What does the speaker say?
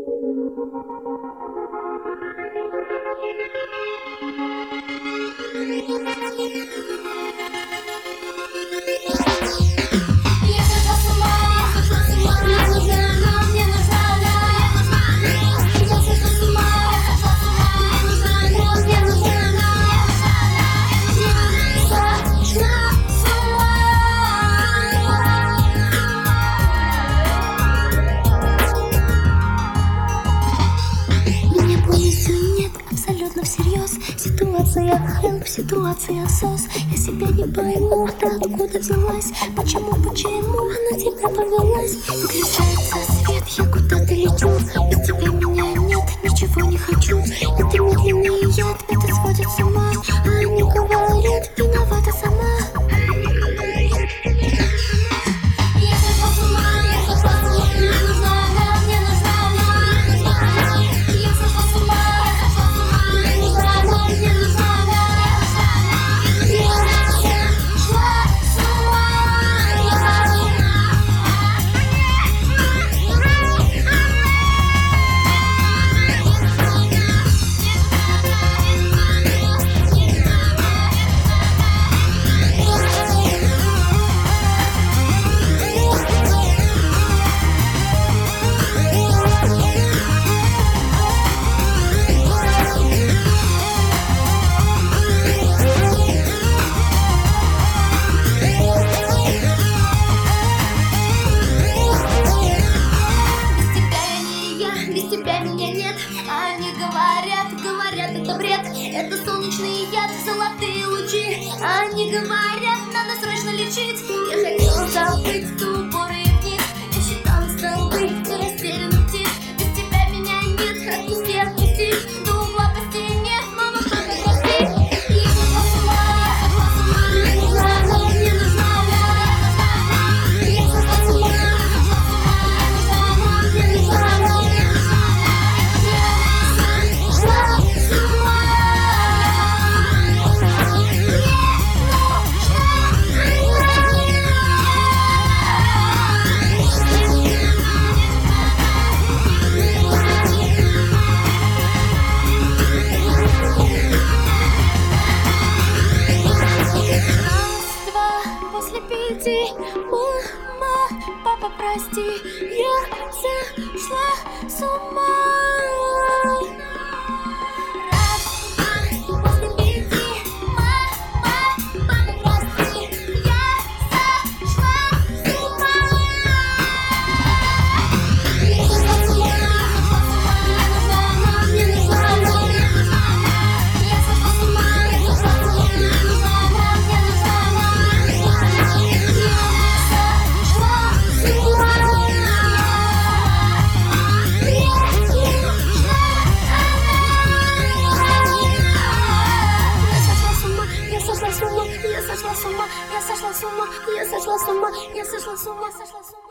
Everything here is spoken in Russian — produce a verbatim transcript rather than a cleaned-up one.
Ситуация help, ситуация сос. Я себя не пойму, ты откуда взялась? Почему, почему она тебя повелась? Выключается свет, я куда-то лечу. Без тебя меня нет, ничего не хочу. Это медленный яд, это сводит с ума. А они говорят, виновата сама. Они говорят, говорят, это бред. Это солнечный яд, золотые лучи. Они говорят, надо срочно лечить. Я хотела забыть тупоры вниз. Я считала столбы, ты растерянный птиц. Без тебя меня нет, отпусти, отпусти. До угла по стене, мама, папа, прости. Я сошла с ума, я сошла с ума. Мне нужна она, мне нужна она. Я сошла с ума, я сошла с ума. Мне нужна она, мне нужна она. После пяти, мама, папа, прости, я сошла с ума. Раз, два, после пяти, мама, папа, прости, я сошла с ума. Я сошла с ума, мне нужна она, мне нужна она. Я сошла с ума, я сошла с ума, мне нужна она, мне нужна она. Я сошла с ума, я сошла с ума, я сошла с ума, я сошла с ума, я сошла с ума.